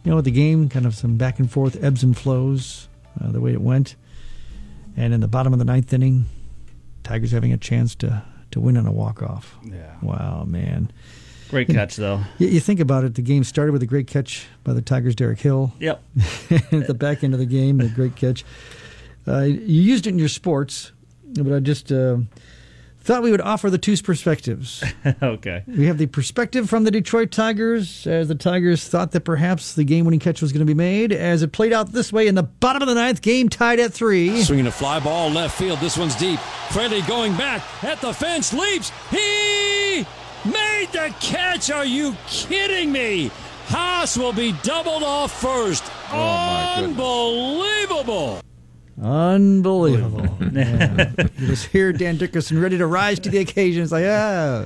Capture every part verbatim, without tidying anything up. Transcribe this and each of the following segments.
you know, the game, kind of some back and forth ebbs and flows, uh, the way it went. And in the bottom of the ninth inning, Tigers having a chance to, to win on a walk-off. Yeah. Wow, man. Great catch, though. You, you think about it, the game started with a great catch by the Tigers' Derek Hill. Yep. At the back end of the game, a great catch. Uh, you used it in your sports, but I just uh, thought we would offer the two perspectives. Okay. We have the perspective from the Detroit Tigers, as the Tigers thought that perhaps the game-winning catch was going to be made, as it played out this way in the bottom of the ninth, game tied at three. Swinging a fly ball left field. This one's deep. Fraley going back at the fence, leaps. He made the catch. Are you kidding me? Haas will be doubled off first. Oh, my Unbelievable. Unbelievable. Yeah. You just hear Dan Dickerson ready to rise to the occasion. It's like, ah.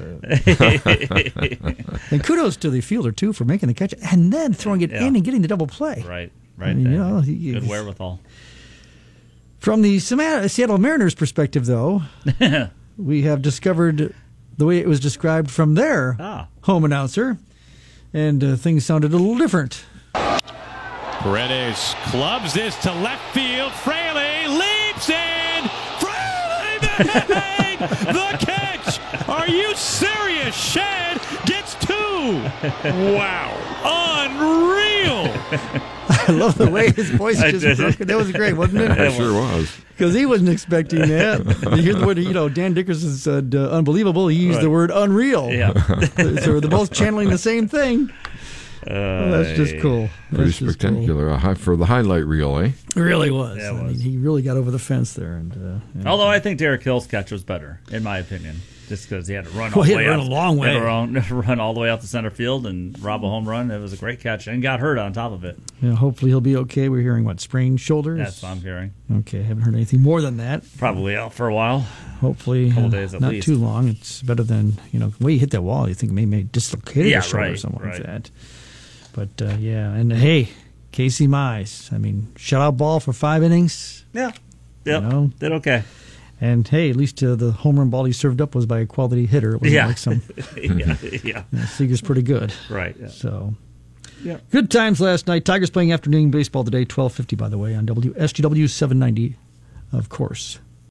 And kudos to the fielder, too, for making the catch and then throwing it Yeah. in and getting the double play. Right, right. I mean, you know, he- Good wherewithal. From the Sema- Seattle Mariners' perspective, though, we have discovered the way it was described from their Ah. home announcer, and uh, things sounded a little different. Paredes clubs this to left field. Fraley leaps in. Fraley made the catch. Are you serious? Shed gets two. Wow. Unreal. I love the way his voice I just did. broke. That was great, wasn't it? It sure was. Because he wasn't expecting that. You hear the word, you know, Dan Dickerson said uh, unbelievable. He used Right. the word unreal. Yeah. So they're both channeling the same thing. Well, that's just cool. Pretty That's just spectacular. A high, for the highlight reel, eh? cool. It really was. Yeah, it I was. mean, he really got over the fence there. And uh, yeah. Although I think Derek Hill's catch was better, in my opinion, just because he had to run Well, all he the had way to out. run a long way. He had to run, run all the way out to center field and rob a home run. It was a great catch and got hurt on top of it. Yeah, hopefully he'll be okay. We're hearing, what, sprained shoulders? That's what I'm hearing. Okay, haven't heard anything more than that. Probably out for a while. Hopefully, Couple uh, days at not least. too long. It's better than, you know, the way you hit that wall, you think maybe may dislocated Yeah, a shoulder or right, something right. like that. But, uh, yeah, and hey, Casey Mize, I mean, shutout ball for five innings. Yeah. Yep. You know? Did okay. And, hey, at least uh, the home run ball he served up was by a quality hitter. It wasn't Yeah. like some, yeah. Yeah. you know, Seager's pretty good. Right. Yeah. So, Yeah. good times last night. Tigers playing afternoon baseball today, twelve fifty, by the way, on W S G W seven ninety, of course.